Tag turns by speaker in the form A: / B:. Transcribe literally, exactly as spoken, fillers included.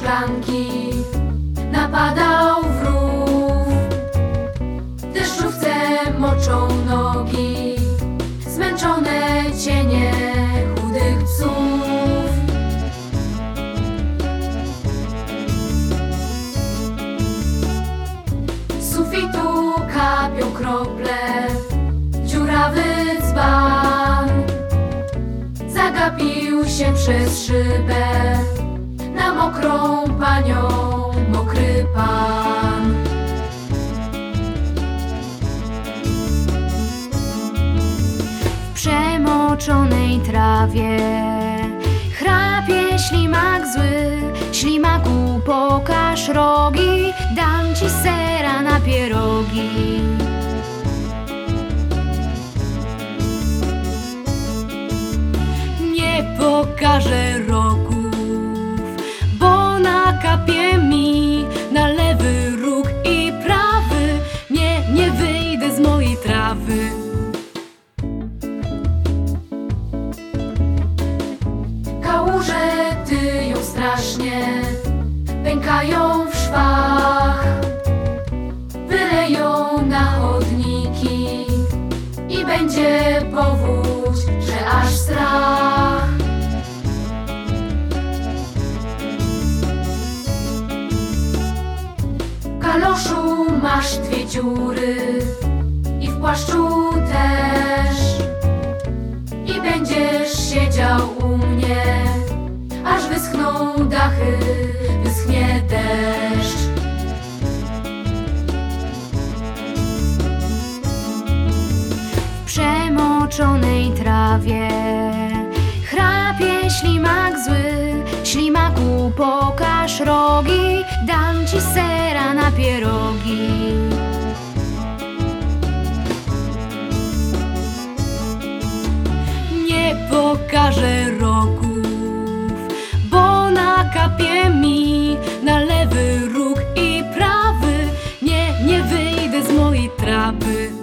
A: szklanki napadał wrów. W deszczówce moczą nogi zmęczone cienie chudych psów. Z sufitu kapią krople, dziurawy dzban zagapił się przez szybę na mokrą panią, mokry pan.
B: W przemoczonej trawie chrapie ślimak zły. Ślimaku, pokaż rogi, dam ci sera na pierogi. Nie pokażę rogów, bo nakapie mi na lewy róg i prawy. Nie, nie wyjdę z mojej trawy.
A: Kałuże tyją strasznie, pękają w szwach, wyleją na chodniki i będzie powódź, że aż strach. W kaloszu masz dwie dziury i w płaszczu też, i będziesz siedział u mnie, aż wyschną dachy, wyschnie deszcz.
B: W przemoczonej trawie chrapie ślimak zły. Ślimaku, pokaż rogi, dam ci sera na pierogi. Nie pokażę rogów, bo nakapie mi na lewy róg i prawy. Nie, nie wyjdę z mojej trawy.